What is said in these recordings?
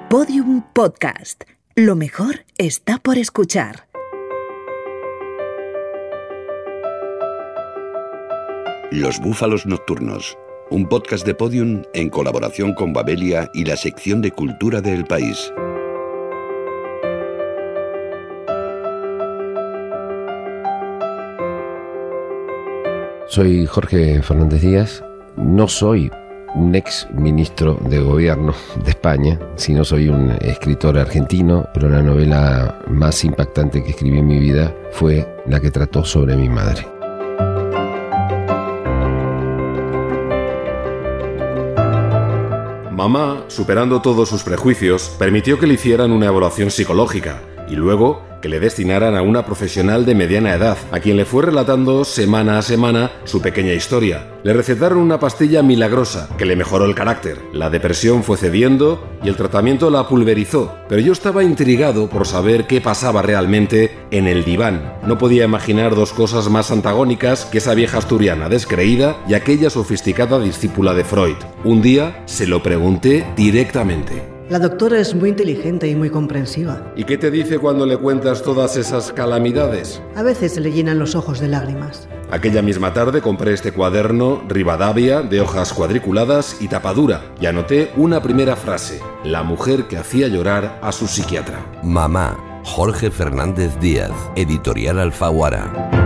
Podium Podcast. Lo mejor está por escuchar. Los Búfalos Nocturnos, un podcast de Podium en colaboración con Babelia y la sección de Cultura de El País. Soy Jorge Fernández Díaz. No soy un ex ministro de gobierno de España, sino soy un escritor argentino, pero la novela más impactante que escribí en mi vida fue la que trató sobre mi madre. Mamá, superando todos sus prejuicios, permitió que le hicieran una evaluación psicológica y luego que le destinaran a una profesional de mediana edad, a quien le fue relatando semana a semana su pequeña historia. Le recetaron una pastilla milagrosa que le mejoró el carácter. La depresión fue cediendo y el tratamiento la pulverizó. Pero yo estaba intrigado por saber qué pasaba realmente en el diván. No podía imaginar dos cosas más antagónicas que esa vieja asturiana descreída y aquella sofisticada discípula de Freud. Un día se lo pregunté directamente. La doctora es muy inteligente y muy comprensiva. ¿Y qué te dice cuando le cuentas todas esas calamidades? A veces se le llenan los ojos de lágrimas. Aquella misma tarde compré este cuaderno Rivadavia de hojas cuadriculadas y tapadura y anoté una primera frase: la mujer que hacía llorar a su psiquiatra. Mamá, Jorge Fernández Díaz, Editorial Alfaguara.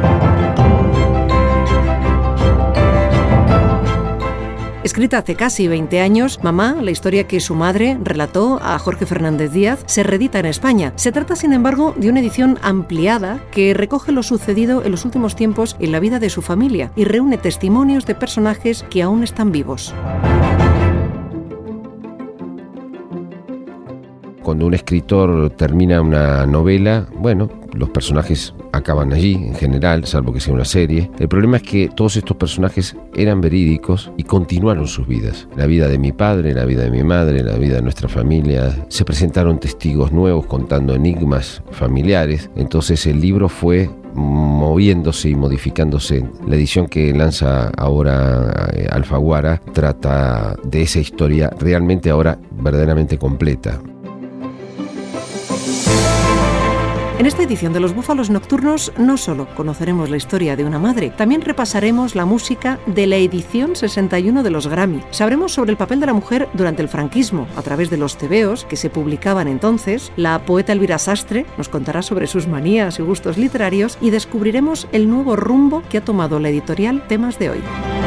Escrita hace casi 20 años, Mamá, la historia que su madre relató a Jorge Fernández Díaz, se reedita en España. Se trata, sin embargo, de una edición ampliada que recoge lo sucedido en los últimos tiempos en la vida de su familia y reúne testimonios de personajes que aún están vivos. Cuando un escritor termina una novela, bueno, los personajes acaban allí, en general, salvo que sea una serie. El problema es que todos estos personajes eran verídicos y continuaron sus vidas. La vida de mi padre, la vida de mi madre, la vida de nuestra familia. Se presentaron testigos nuevos contando enigmas familiares. Entonces el libro fue moviéndose y modificándose. La edición que lanza ahora Alfaguara trata de esa historia realmente ahora verdaderamente completa. En esta edición de Los Búfalos Nocturnos no solo conoceremos la historia de una madre, también repasaremos la música de la edición 61 de los Grammy. Sabremos sobre el papel de la mujer durante el franquismo a través de los tebeos que se publicaban entonces. La poeta Elvira Sastre nos contará sobre sus manías y gustos literarios y descubriremos el nuevo rumbo que ha tomado la editorial Temas de Hoy.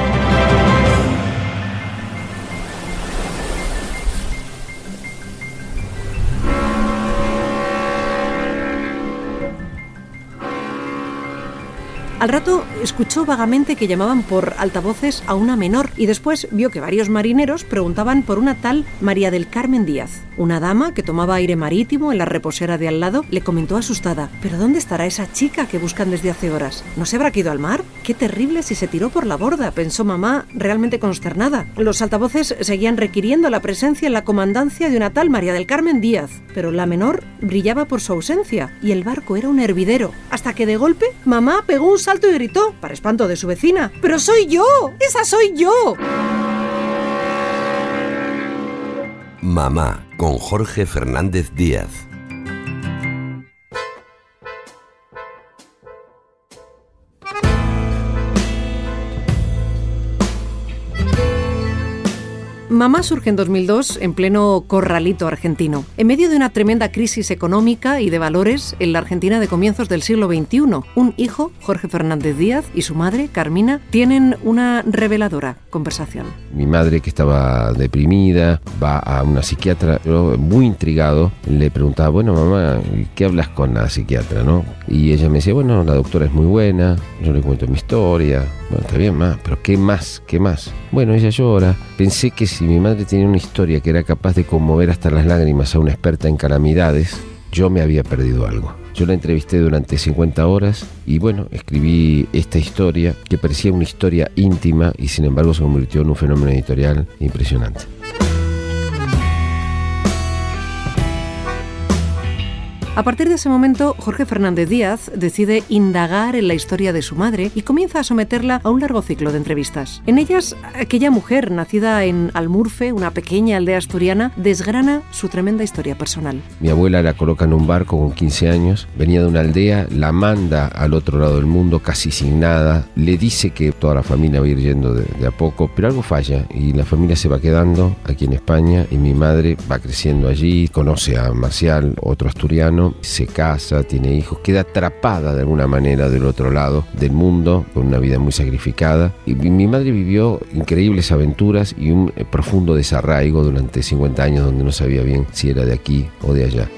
Al rato escuchó vagamente que llamaban por altavoces a una menor y después vio que varios marineros preguntaban por una tal María del Carmen Díaz. Una dama que tomaba aire marítimo en la reposera de al lado le comentó asustada: ¿pero dónde estará esa chica que buscan desde hace horas? ¿No se habrá ido al mar? ¡Qué terrible si se tiró por la borda!, pensó Mamá, realmente consternada. Los altavoces seguían requiriendo la presencia en la comandancia de una tal María del Carmen Díaz, pero la menor brillaba por su ausencia y el barco era un hervidero, hasta que de golpe Mamá pegó un salto y gritó, para espanto de su vecina: ¡pero soy yo! ¡Esa soy yo! Mamá, con Jorge Fernández Díaz. Mamá surge en 2002 en pleno corralito argentino, en medio de una tremenda crisis económica y de valores en la Argentina de comienzos del siglo XXI. Un hijo, Jorge Fernández Díaz, y su madre, Carmina, tienen una reveladora conversación. Mi madre, que estaba deprimida, va a una psiquiatra. Yo, muy intrigado, le preguntaba: bueno, mamá, ¿qué hablas con la psiquiatra, no? Y ella me decía: bueno, la doctora es muy buena, yo le cuento mi historia. Bueno, está bien, ma, pero ¿qué más? ¿Qué más? Bueno, ella llora. Pensé que si mi madre tenía una historia que era capaz de conmover hasta las lágrimas a una experta en calamidades, yo me había perdido algo. Yo la entrevisté durante 50 horas y bueno, escribí esta historia que parecía una historia íntima y sin embargo se convirtió en un fenómeno editorial impresionante. A partir de ese momento, Jorge Fernández Díaz decide indagar en la historia de su madre y comienza a someterla a un largo ciclo de entrevistas. En ellas, aquella mujer nacida en Almurfe, una pequeña aldea asturiana, desgrana su tremenda historia personal. Mi abuela la coloca en un barco con 15 años, venía de una aldea, la manda al otro lado del mundo casi sin nada, le dice que toda la familia va a ir yendo de a poco, pero algo falla y la familia se va quedando aquí en España y mi madre va creciendo allí, conoce a Marcial, otro asturiano, se casa, tiene hijos, queda atrapada de alguna manera del otro lado del mundo, con una vida muy sacrificada. Y mi madre vivió increíbles aventuras y un profundo desarraigo durante 50 años donde no sabía bien si era de aquí o de allá.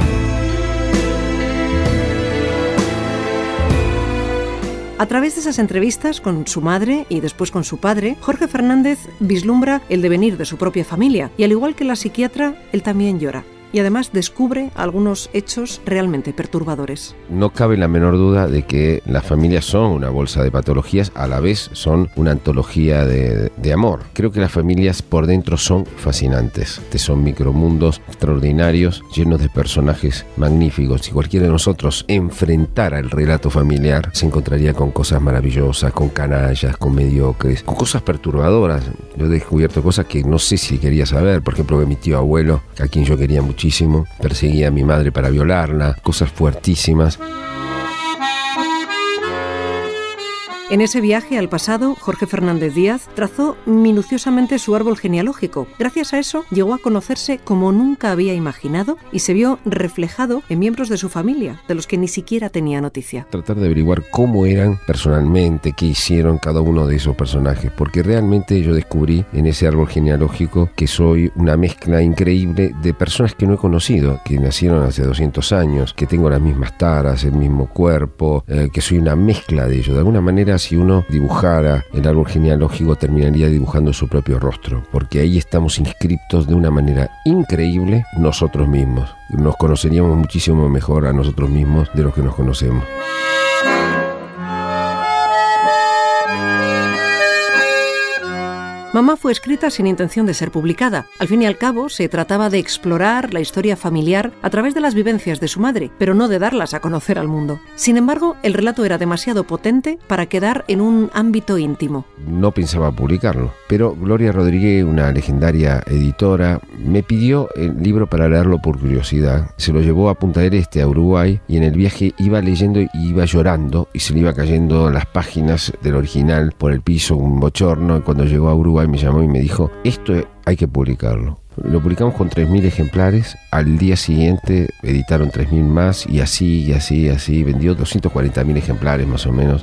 A través de esas entrevistas con su madre y después con su padre, Jorge Fernández vislumbra el devenir de su propia familia y al igual que la psiquiatra, él también llora. Y además descubre algunos hechos realmente perturbadores. No cabe la menor duda de que las familias son una bolsa de patologías, a la vez son una antología de amor. Creo que las familias por dentro son fascinantes. Son micromundos extraordinarios, llenos de personajes magníficos. Si cualquiera de nosotros enfrentara el relato familiar, se encontraría con cosas maravillosas, con canallas, con mediocres, con cosas perturbadoras. Yo he descubierto cosas que no sé si quería saber. Por ejemplo, que mi tío abuelo, a quien yo quería muchísimo, perseguía a mi madre para violarla, cosas fuertísimas. En ese viaje al pasado, Jorge Fernández Díaz trazó minuciosamente su árbol genealógico. Gracias a eso, llegó a conocerse como nunca había imaginado y se vio reflejado en miembros de su familia, de los que ni siquiera tenía noticia. Tratar de averiguar cómo eran personalmente, qué hicieron cada uno de esos personajes, porque realmente yo descubrí en ese árbol genealógico que soy una mezcla increíble de personas que no he conocido, que nacieron hace 200 años, que tengo las mismas taras, el mismo cuerpo, que soy una mezcla de ellos. De alguna manera, si uno dibujara el árbol genealógico, terminaría dibujando su propio rostro, porque ahí estamos inscriptos de una manera increíble nosotros mismos. Nos conoceríamos muchísimo mejor a nosotros mismos de los que nos conocemos. Mamá fue escrita sin intención de ser publicada. Al fin y al cabo, se trataba de explorar la historia familiar a través de las vivencias de su madre, pero no de darlas a conocer al mundo. Sin embargo, el relato era demasiado potente para quedar en un ámbito íntimo. No pensaba publicarlo, pero Gloria Rodríguez, una legendaria editora, me pidió el libro para leerlo por curiosidad. Se lo llevó a Punta del Este, a Uruguay, y en el viaje iba leyendo y iba llorando, y se le iba cayendo las páginas del original por el piso, un bochorno, y cuando llegó a Uruguay me llamó y me dijo, esto hay que publicarlo. Lo publicamos con 3.000 ejemplares, al día siguiente editaron 3.000 más y así, vendió 240.000 ejemplares más o menos.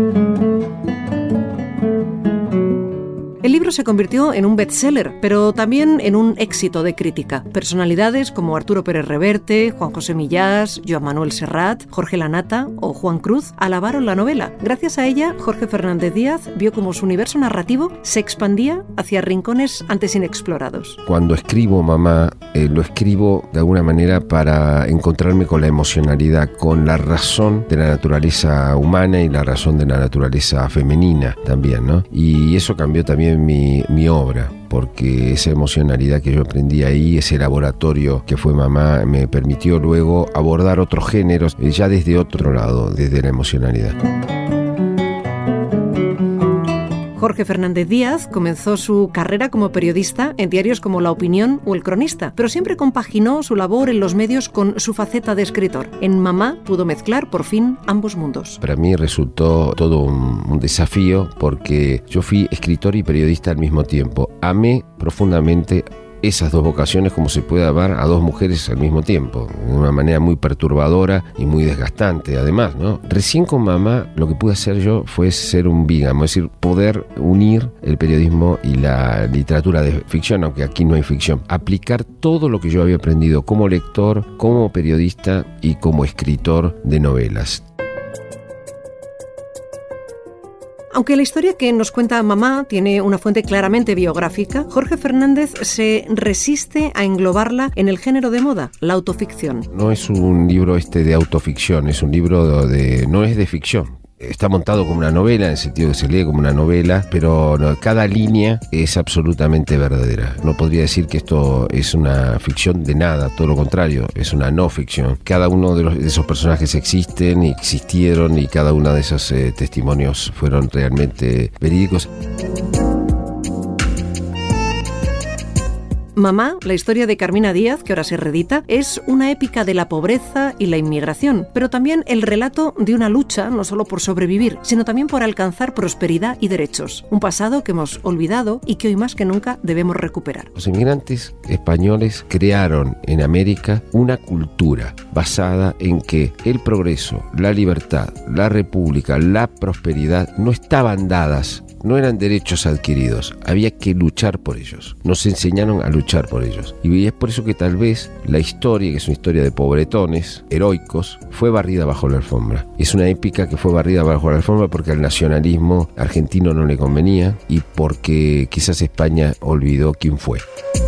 El libro se convirtió en un bestseller, pero también en un éxito de crítica. Personalidades como Arturo Pérez Reverte, Juan José Millás, Joan Manuel Serrat, Jorge Lanata o Juan Cruz alabaron la novela. Gracias a ella, Jorge Fernández Díaz vio cómo su universo narrativo se expandía hacia rincones antes inexplorados. Cuando escribo Mamá, lo escribo de alguna manera para encontrarme con la emocionalidad, con la razón de la naturaleza humana y la razón de la naturaleza femenina también, ¿no? Y eso cambió también mi obra, porque esa emocionalidad que yo aprendí ahí, ese laboratorio que fue Mamá, me permitió luego abordar otros géneros ya desde otro lado, desde la emocionalidad. Jorge Fernández Díaz comenzó su carrera como periodista en diarios como La Opinión o El Cronista, pero siempre compaginó su labor en los medios con su faceta de escritor. En Mamá pudo mezclar por fin ambos mundos. Para mí resultó todo un desafío porque yo fui escritor y periodista al mismo tiempo. Amé profundamente esas dos vocaciones como se puede amar a dos mujeres al mismo tiempo, de una manera muy perturbadora y muy desgastante además, ¿no? Recién con Mamá lo que pude hacer yo fue ser un bígamo, es decir, poder unir el periodismo y la literatura de ficción, aunque aquí no hay ficción, aplicar todo lo que yo había aprendido como lector, como periodista y como escritor de novelas. Aunque la historia que nos cuenta Mamá tiene una fuente claramente biográfica, Jorge Fernández se resiste a englobarla en el género de moda, la autoficción. No es un libro de autoficción, es un libro no es de ficción. está montado como una novela, en el sentido que se lee como una novela, pero cada línea es absolutamente verdadera. No podría decir que esto es una ficción de nada, todo lo contrario, es una no ficción. Cada uno de esos personajes existen y existieron, y cada uno de esos testimonios fueron realmente verídicos. Mamá, la historia de Carmina Díaz, que ahora se reedita, es una épica de la pobreza y la inmigración, pero también el relato de una lucha no solo por sobrevivir, sino también por alcanzar prosperidad y derechos. Un pasado que hemos olvidado y que hoy más que nunca debemos recuperar. Los inmigrantes españoles crearon en América una cultura basada en que el progreso, la libertad, la república, la prosperidad no estaban dadas. No eran derechos adquiridos, había que luchar por ellos. Nos enseñaron a luchar por ellos. Y es por eso que tal vez la historia, que es una historia de pobretones, heroicos, fue barrida bajo la alfombra. Es una épica que fue barrida bajo la alfombra porque al nacionalismo argentino no le convenía y porque quizás España olvidó quién fue.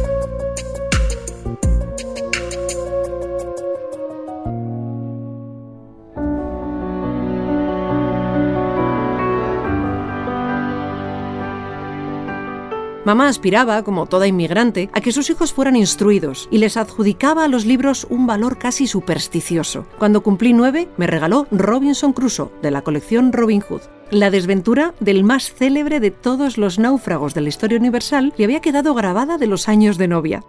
Mamá aspiraba, como toda inmigrante, a que sus hijos fueran instruidos y les adjudicaba a los libros un valor casi supersticioso. Cuando cumplí 9, me regaló Robinson Crusoe, de la colección Robin Hood. La desventura del más célebre de todos los náufragos de la historia universal le había quedado grabada de los años de novia.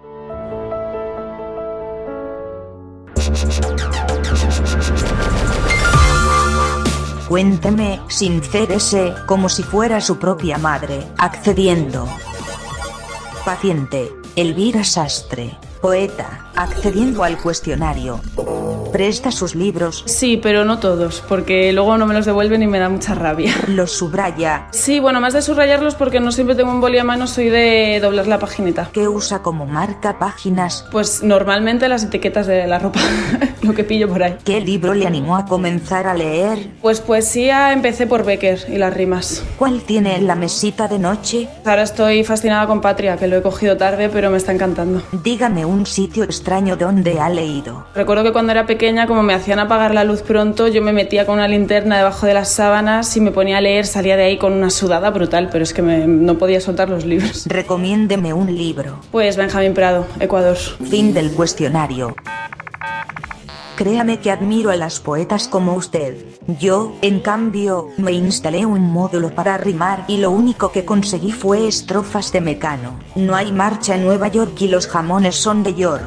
Cuénteme, sincérese, como si fuera su propia madre, accediendo. Paciente, Elvira Sastre, poeta, accediendo al cuestionario. ¿Presta sus libros? Sí, pero no todos, porque luego no me los devuelven y me da mucha rabia. ¿Los subraya? Sí, bueno, más de subrayarlos porque no siempre tengo un boli a mano, soy de doblar la paginita. ¿Qué usa como marca páginas? Pues normalmente las etiquetas de la ropa, lo que pillo por ahí. ¿Qué libro le animó a comenzar a leer? Pues poesía empecé por Becker y las rimas. ¿Cuál tiene en la mesita de noche? Ahora estoy fascinada con Patria, que lo he cogido tarde, pero me está encantando. Dígame un sitio extraño donde ha leído. Recuerdo que cuando era pequeña, como me hacían apagar la luz pronto, yo me metía con una linterna debajo de las sábanas y me ponía a leer, salía de ahí con una sudada brutal, pero es que no podía soltar los libros. Recomiéndeme un libro. Pues Benjamín Prado, Ecuador. Fin del cuestionario. Créame que admiro a las poetas como usted. Yo, en cambio, me instalé un módulo para rimar y lo único que conseguí fue estrofas de Mecano. No hay marcha en Nueva York y los jamones son de York.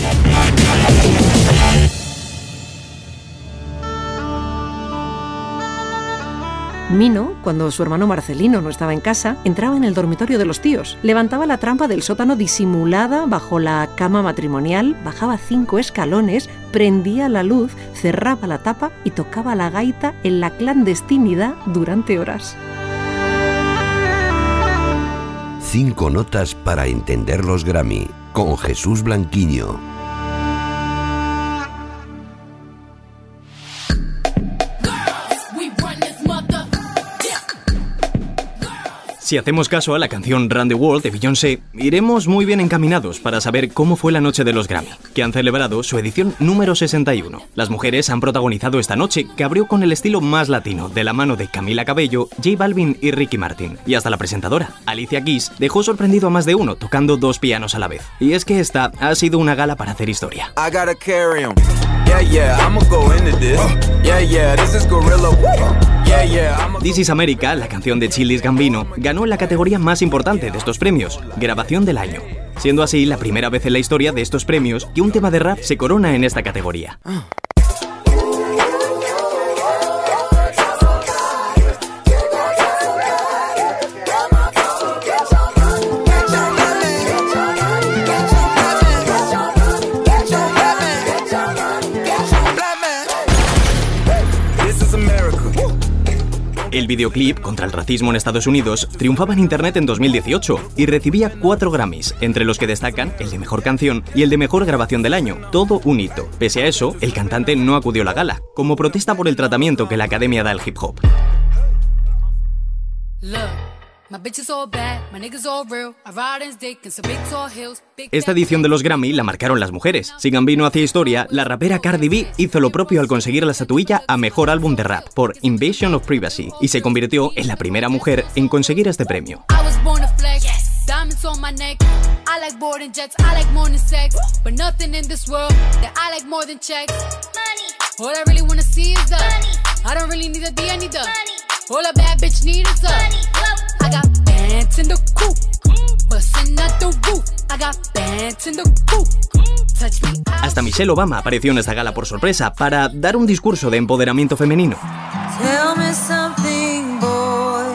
Mino, cuando su hermano Marcelino no estaba en casa, entraba en el dormitorio de los tíos, levantaba la trampa del sótano disimulada bajo la cama matrimonial, bajaba 5 escalones, prendía la luz, cerraba la tapa y tocaba la gaita en la clandestinidad durante horas. 5 notas para entender los Grammy, con Jesús Blanquiño. Si hacemos caso a la canción Run the World de Beyoncé, iremos muy bien encaminados para saber cómo fue la noche de los Grammy, que han celebrado su edición número 61. Las mujeres han protagonizado esta noche, que abrió con el estilo más latino, de la mano de Camila Cabello, J Balvin y Ricky Martin. Y hasta la presentadora, Alicia Keys, dejó sorprendido a más de uno tocando 2 pianos a la vez. Y es que esta ha sido una gala para hacer historia. This is America, la canción de Childish Gambino, ganó la categoría más importante de estos premios, Grabación del Año, siendo así la primera vez en la historia de estos premios que un tema de rap se corona en esta categoría. El videoclip contra el racismo en Estados Unidos triunfaba en internet en 2018 y recibía 4 Grammys, entre los que destacan el de Mejor Canción y el de Mejor Grabación del Año, todo un hito. Pese a eso, el cantante no acudió a la gala, como protesta por el tratamiento que la academia da al hip hop. Esta edición de los Grammy la marcaron las mujeres. Si Gambino hacía historia, la rapera Cardi B hizo lo propio al conseguir la estatuilla a Mejor Álbum de Rap por Invasion of Privacy y se convirtió en la primera mujer en conseguir este premio. Diamonds on my neck. I like boarding jets, I like more than sex. But nothing in this world that I like more than checks. Money. All I really wanna see is the money. I don't really need a D, I need the money. All a bad bitch need is the money. I got bands in the coop, bustin' out the roof. I got bands in the coop. Touch me. Hasta Michelle Obama apareció en esta gala por sorpresa para dar un discurso de empoderamiento femenino. Tell me something, boy.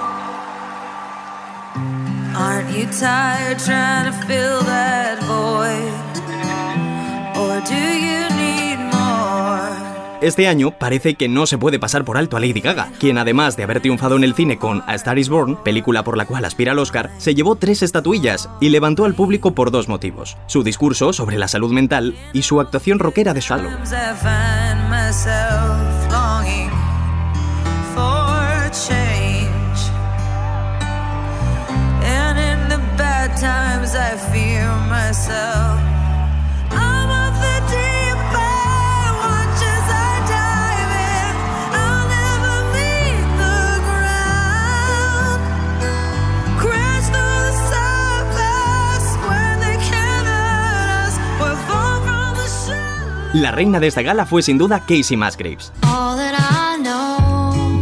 Aren't you tired trying to fill that void? Or do you need more? Este año parece que no se puede pasar por alto a Lady Gaga, quien además de haber triunfado en el cine con A Star is Born, película por la cual aspira al Oscar, se llevó 3 estatuillas y levantó al público por 2 motivos: su discurso sobre la salud mental y su actuación rockera de Shallow. Times I fear myself. I'm off the deep end, watch as I dive in. I'll never meet the ground. Crash through the surface where they can't hurt us. We'll fall from the shallow. La reina de esta gala fue sin duda Casey Musgraves. All that I know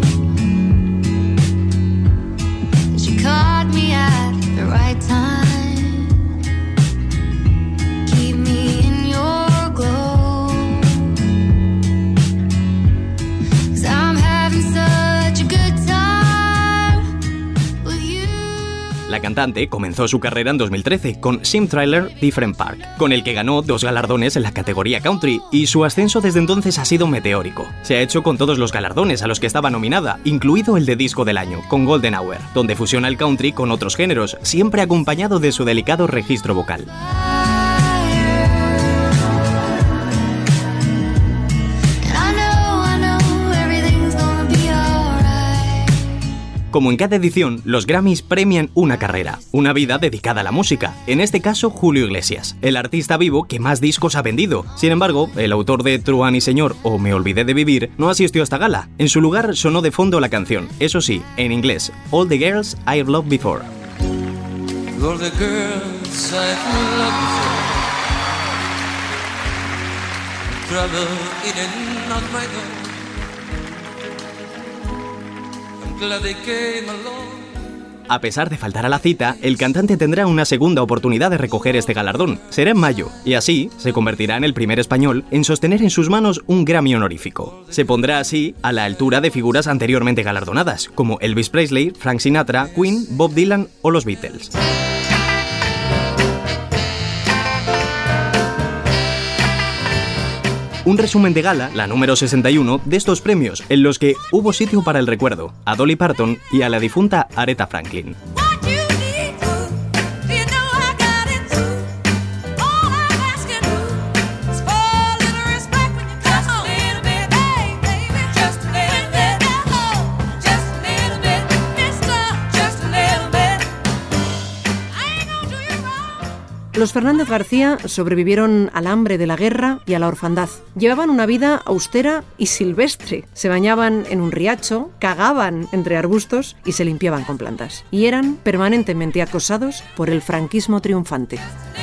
is you caught me at the right time. La cantante comenzó su carrera en 2013 con Sim Trailer Different Park, con el que ganó 2 galardones en la categoría country, y su ascenso desde entonces ha sido meteórico. Se ha hecho con todos los galardones a los que estaba nominada, incluido el de Disco del Año, con Golden Hour, donde fusiona el country con otros géneros, siempre acompañado de su delicado registro vocal. Como en cada edición, los Grammys premian una carrera, una vida dedicada a la música, en este caso Julio Iglesias, el artista vivo que más discos ha vendido. Sin embargo, el autor de Truán y Señor o Me olvidé de vivir no asistió a esta gala. En su lugar sonó de fondo la canción, eso sí, en inglés, All the Girls I've Loved Before. All the girls I've loved before. Trouble in and out my door. A pesar de faltar a la cita, el cantante tendrá una segunda oportunidad de recoger este galardón. Será en mayo, y así se convertirá en el primer español en sostener en sus manos un Grammy honorífico. Se pondrá así a la altura de figuras anteriormente galardonadas, como Elvis Presley, Frank Sinatra, Queen, Bob Dylan o los Beatles. Un resumen de gala, la número 61, de estos premios, en los que hubo sitio para el recuerdo, a Dolly Parton y a la difunta Aretha Franklin. Los Fernández García sobrevivieron al hambre de la guerra y a la orfandad. Llevaban una vida austera y silvestre. Se bañaban en un riacho, cagaban entre arbustos y se limpiaban con plantas. Y eran permanentemente acosados por el franquismo triunfante.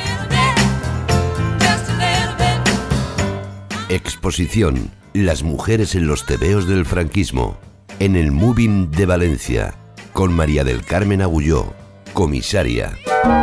Exposición: Las mujeres en los tebeos del franquismo, en el Moving de Valencia, con María del Carmen Agulló, comisaria.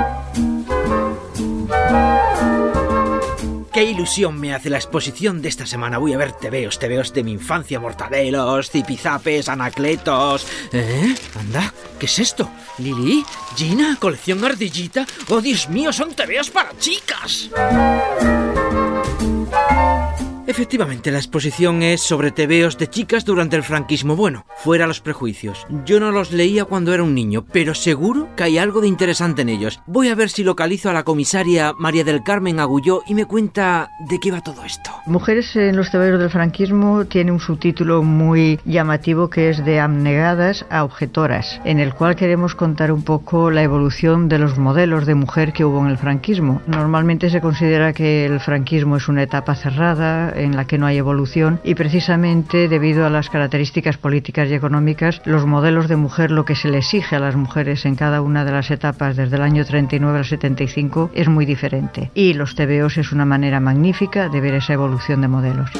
Qué ilusión me hace la exposición de esta semana. Voy a ver tebeos de mi infancia, mortadelos, zipizapes, anacletos. Anda, ¿qué es esto? ¿Lili? ¿Gina? ¿Colección ardillita? ¡Oh, Dios mío, son tebeos para chicas! Efectivamente, la exposición es sobre tebeos de chicas durante el franquismo. Bueno, fuera los prejuicios. Yo no los leía cuando era un niño, pero seguro que hay algo de interesante en ellos. Voy a ver si localizo a la comisaria María del Carmen Agulló y me cuenta de qué va todo esto. Mujeres en los tebeos del franquismo tiene un subtítulo muy llamativo que es de abnegadas a objetoras, en el cual queremos contar un poco la evolución de los modelos de mujer que hubo en el franquismo. Normalmente se considera que el franquismo es una etapa cerrada, en la que no hay evolución, y precisamente debido a las características políticas y económicas, los modelos de mujer, lo que se le exige a las mujeres en cada una de las etapas desde el año 39 al 75 es muy diferente, y los tebeos es una manera magnífica de ver esa evolución de modelos.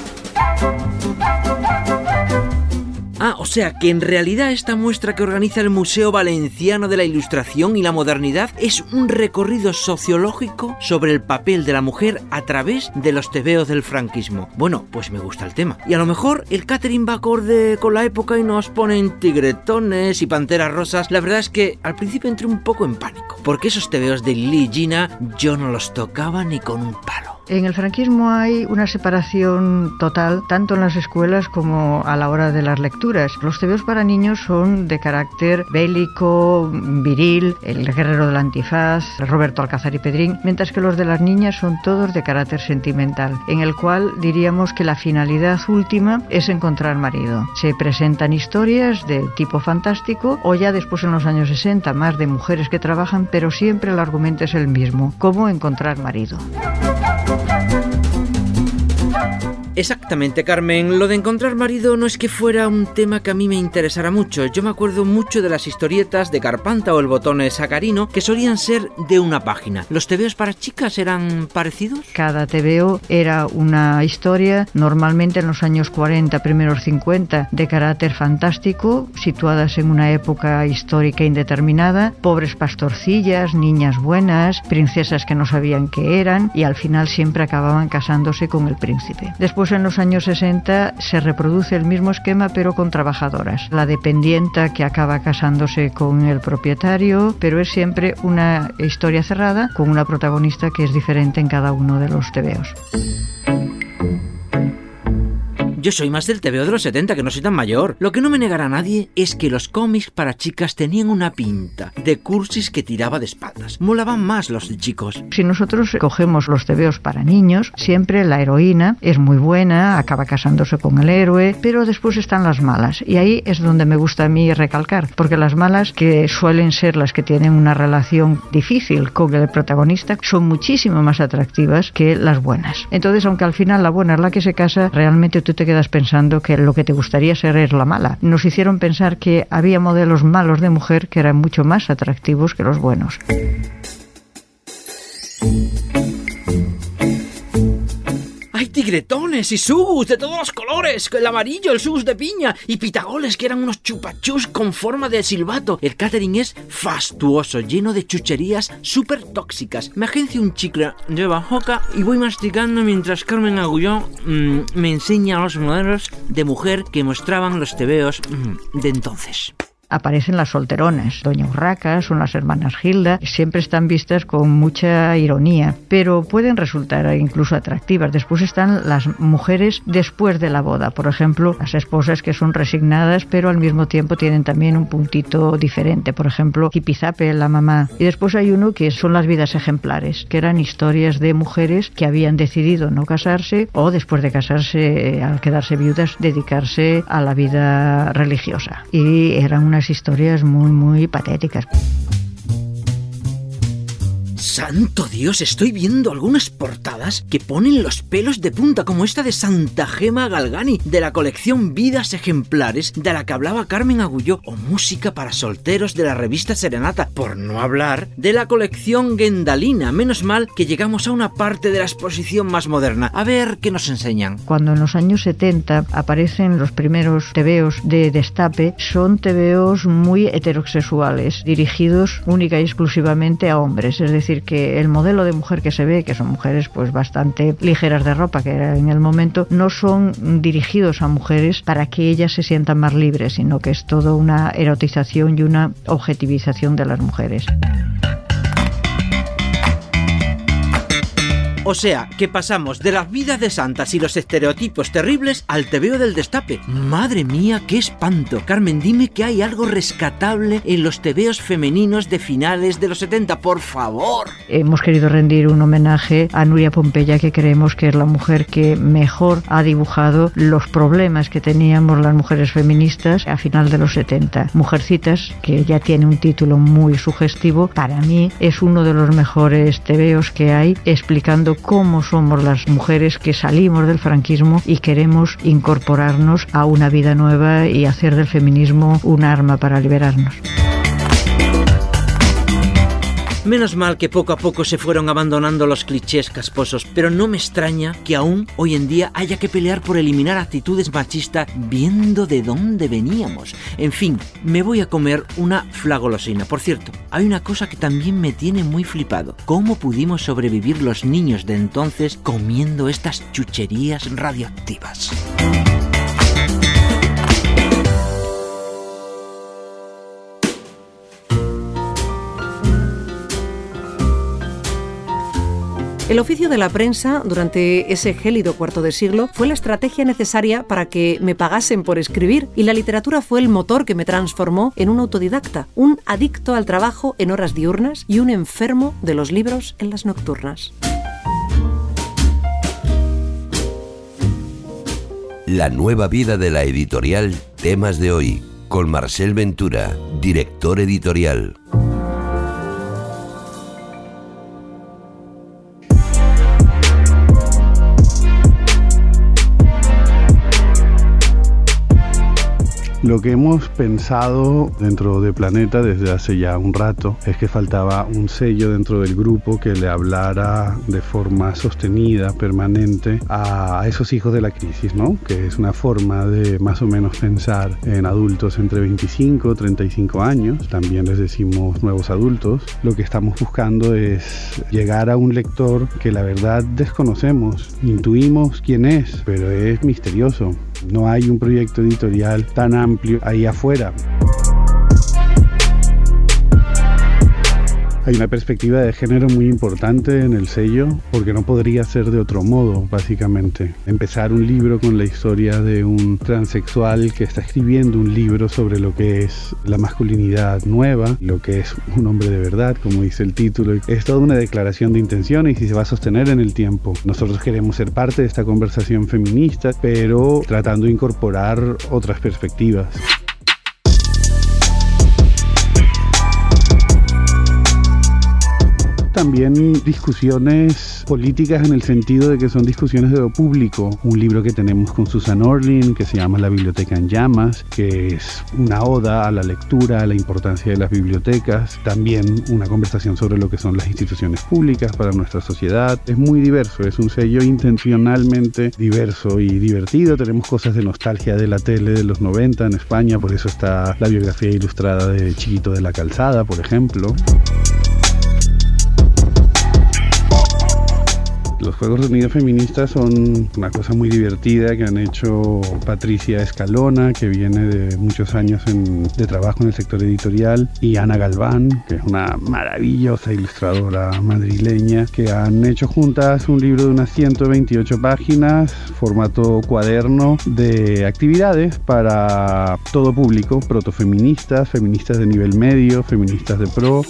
O sea que en realidad esta muestra que organiza el Museo Valenciano de la Ilustración y la Modernidad es un recorrido sociológico sobre el papel de la mujer a través de los tebeos del franquismo. Bueno, pues me gusta el tema. Y a lo mejor el catering va acorde con la época y nos ponen tigretones y panteras rosas. La verdad es que al principio entré un poco en pánico, porque esos tebeos de Lili y Gina yo no los tocaba ni con un palo. En el franquismo hay una separación total, tanto en las escuelas como a la hora de las lecturas. Los tebeos para niños son de carácter bélico, viril, el guerrero del antifaz, Roberto Alcázar y Pedrín, mientras que los de las niñas son todos de carácter sentimental, en el cual diríamos que la finalidad última es encontrar marido. Se presentan historias de tipo fantástico o ya después en los años 60 más de mujeres que trabajan, pero siempre el argumento es el mismo, cómo encontrar marido. Exactamente, Carmen. Lo de encontrar marido no es que fuera un tema que a mí me interesara mucho. Yo me acuerdo mucho de las historietas de Carpanta o el Botón Sacarino, que solían ser de una página. ¿Los tebeos para chicas eran parecidos? Cada tebeo era una historia, normalmente en los años 40, primeros 50, de carácter fantástico, situadas en una época histórica indeterminada, pobres pastorcillas, niñas buenas, princesas que no sabían qué eran, y al final siempre acababan casándose con el príncipe. Después, en los años 60, se reproduce el mismo esquema pero con trabajadoras. La dependienta que acaba casándose con el propietario, pero es siempre una historia cerrada con una protagonista que es diferente en cada uno de los tebeos. Yo soy más del tebeo de los 70, que no soy tan mayor. Lo que no me negará nadie es que los cómics para chicas tenían una pinta de cursis que tiraba de espaldas. Molaban más los de chicos. Si nosotros cogemos los tebeos para niños, siempre la heroína es muy buena, acaba casándose con el héroe, pero después están las malas. Y ahí es donde me gusta a mí recalcar, porque las malas, que suelen ser las que tienen una relación difícil con el protagonista, son muchísimo más atractivas que las buenas. Entonces, aunque al final la buena es la que se casa, realmente tú te quedas pensando que lo que te gustaría ser es la mala. Nos hicieron pensar que había modelos malos de mujer que eran mucho más atractivos que los buenos. ¡Hay tigretones y sugus de todos los colores! El amarillo, el sugus de piña y pitagoles, que eran unos chupachus con forma de silbato. El catering es fastuoso, lleno de chucherías súper tóxicas. Me agencio un chicle de bajoca y voy masticando mientras Carmen Agulló me enseña los modelos de mujer que mostraban los tebeos de entonces. Aparecen las solteronas, Doña Urraca, son las hermanas Gilda, siempre están vistas con mucha ironía, pero pueden resultar incluso atractivas. Después están las mujeres después de la boda, por ejemplo, las esposas que son resignadas, pero al mismo tiempo tienen también un puntito diferente, por ejemplo, Zipizape, la mamá. Y después hay uno que son las vidas ejemplares, que eran historias de mujeres que habían decidido no casarse o después de casarse, al quedarse viudas, dedicarse a la vida religiosa. Y eran unas historias muy, muy patéticas. ¡Santo Dios! Estoy viendo algunas portadas que ponen los pelos de punta, como esta de Santa Gema Galgani, de la colección Vidas Ejemplares, de la que hablaba Carmen Agulló, o Música para solteros de la revista Serenata, por no hablar de la colección Gendalina. Menos mal que llegamos a una parte de la exposición más moderna. A ver qué nos enseñan. Cuando en los años 70 aparecen los primeros tebeos de Destape, son tebeos muy heterosexuales, dirigidos única y exclusivamente a hombres, es decir, que el modelo de mujer que se ve, que son mujeres pues bastante ligeras de ropa, que era en el momento, no son dirigidos a mujeres para que ellas se sientan más libres, sino que es todo una erotización y una objetivización de las mujeres. O sea, que pasamos de las vidas de santas y los estereotipos terribles al tebeo del destape. ¡Madre mía, qué espanto! Carmen, dime que hay algo rescatable en los tebeos femeninos de finales de los 70, por favor. Hemos querido rendir un homenaje a Nuria Pompeya, que creemos que es la mujer que mejor ha dibujado los problemas que teníamos las mujeres feministas a final de los 70. Mujercitas, que ya tiene un título muy sugestivo, para mí es uno de los mejores tebeos que hay, explicando cómo somos las mujeres que salimos del franquismo y queremos incorporarnos a una vida nueva y hacer del feminismo un arma para liberarnos. Menos mal que poco a poco se fueron abandonando los clichés casposos, pero no me extraña que aún hoy en día haya que pelear por eliminar actitudes machistas viendo de dónde veníamos. En fin, me voy a comer una flagolosina. Por cierto, hay una cosa que también me tiene muy flipado. ¿Cómo pudimos sobrevivir los niños de entonces comiendo estas chucherías radioactivas? El oficio de la prensa, durante ese gélido cuarto de siglo, fue la estrategia necesaria para que me pagasen por escribir, y la literatura fue el motor que me transformó en un autodidacta, un adicto al trabajo en horas diurnas y un enfermo de los libros en las nocturnas. La nueva vida de la editorial Temas de Hoy, con Marcel Ventura, director editorial. Lo que hemos pensado dentro de Planeta desde hace ya un rato es que faltaba un sello dentro del grupo que le hablara de forma sostenida, permanente, a esos hijos de la crisis, ¿no? Que es una forma de más o menos pensar en adultos entre 25 y 35 años, también les decimos nuevos adultos. Lo que estamos buscando es llegar a un lector que la verdad desconocemos, intuimos quién es, pero es misterioso. No hay un proyecto editorial tan amplio ahí afuera. Hay una perspectiva de género muy importante en el sello, porque no podría ser de otro modo, básicamente. Empezar un libro con la historia de un transexual que está escribiendo un libro sobre lo que es la masculinidad nueva, lo que es un hombre de verdad, como dice el título. Es toda una declaración de intenciones y se va a sostener en el tiempo. Nosotros queremos ser parte de esta conversación feminista, pero tratando de incorporar otras perspectivas. También discusiones políticas en el sentido de que son discusiones de lo público. Un libro que tenemos con Susan Orlean que se llama La Biblioteca en Llamas, que es una oda a la lectura, a la importancia de las bibliotecas. También una conversación sobre lo que son las instituciones públicas para nuestra sociedad. Es muy diverso, es un sello intencionalmente diverso y divertido. Tenemos cosas de nostalgia de la tele de los 90 en España, por eso está la biografía ilustrada de Chiquito de la Calzada, por ejemplo. Los Juegos de Sonido Feministas son una cosa muy divertida que han hecho Patricia Escalona, que viene de muchos años de trabajo en el sector editorial, y Ana Galván, que es una maravillosa ilustradora madrileña, que han hecho juntas un libro de unas 128 páginas, formato cuaderno, de actividades para todo público, protofeministas, feministas de nivel medio, feministas de pro.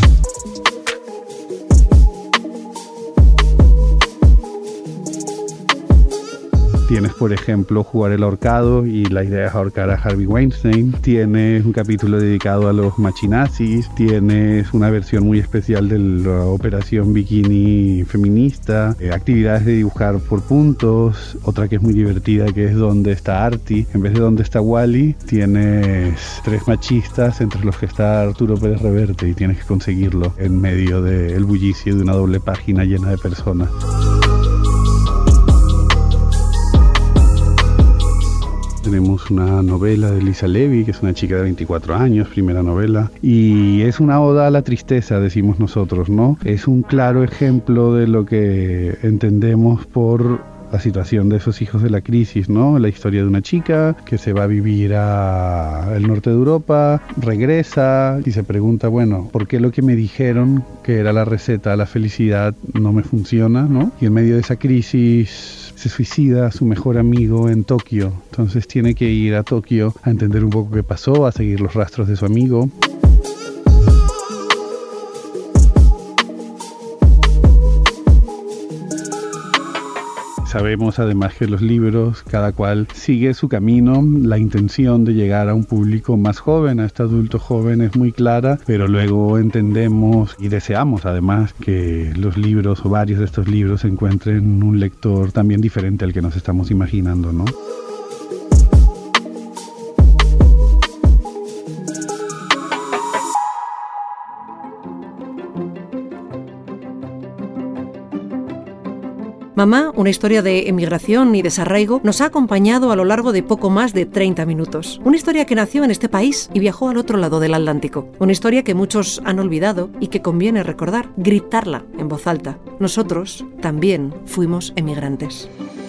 Tienes, por ejemplo, Jugar el ahorcado y la idea es ahorcar a Harvey Weinstein. Tienes un capítulo dedicado a los machinazis. Tienes una versión muy especial de la operación bikini feminista. Actividades de dibujar por puntos. Otra que es muy divertida, que es ¿Dónde está Artie? En vez de ¿Dónde está Wally? Tienes 3 machistas, entre los que está Arturo Pérez Reverte, y tienes que conseguirlo en medio del bullicio de una doble página llena de personas. Tenemos una novela de Lisa Levy, que es una chica de 24 años, primera novela, y es una oda a la tristeza, decimos nosotros, ¿no? Es un claro ejemplo de lo que entendemos por la situación de esos hijos de la crisis, ¿no? La historia de una chica que se va a vivir al norte de Europa, regresa y se pregunta, bueno, ¿por qué lo que me dijeron que era la receta a la felicidad no me funciona, ¿no? Y en medio de esa crisis se suicida su mejor amigo en Tokio. Entonces tiene que ir a Tokio a entender un poco qué pasó, a seguir los rastros de su amigo. Sabemos además que los libros, cada cual sigue su camino. La intención de llegar a un público más joven, a este adulto joven, es muy clara, pero luego entendemos y deseamos además que los libros o varios de estos libros encuentren un lector también diferente al que nos estamos imaginando, ¿no? Mamá, una historia de emigración y desarraigo, nos ha acompañado a lo largo de poco más de 30 minutos. Una historia que nació en este país y viajó al otro lado del Atlántico. Una historia que muchos han olvidado y que conviene recordar, gritarla en voz alta. Nosotros también fuimos emigrantes.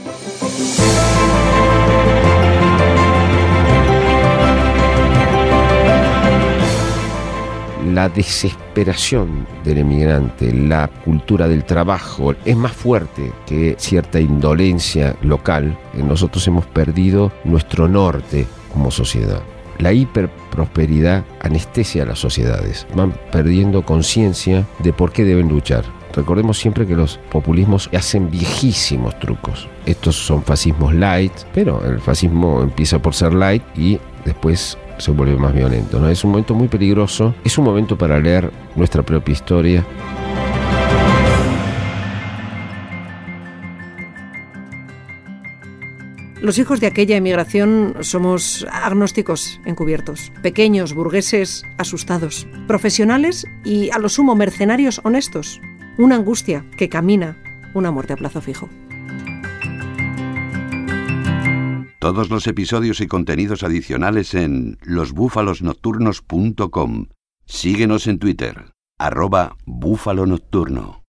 La desesperación del emigrante, la cultura del trabajo, es más fuerte que cierta indolencia local. Nosotros hemos perdido nuestro norte como sociedad. La hiperprosperidad anestesia a las sociedades. Van perdiendo conciencia de por qué deben luchar. Recordemos siempre que los populismos hacen viejísimos trucos. Estos son fascismos light, pero el fascismo empieza por ser light y después se vuelve más violento, ¿no? Es un momento muy peligroso, es un momento para leer nuestra propia historia. Los hijos de aquella emigración somos agnósticos encubiertos, pequeños, burgueses asustados, profesionales y a lo sumo mercenarios honestos. Una angustia que camina, una muerte a plazo fijo. Todos los episodios y contenidos adicionales en losbúfalosnocturnos.com. Síguenos en Twitter, @búfalonocturno.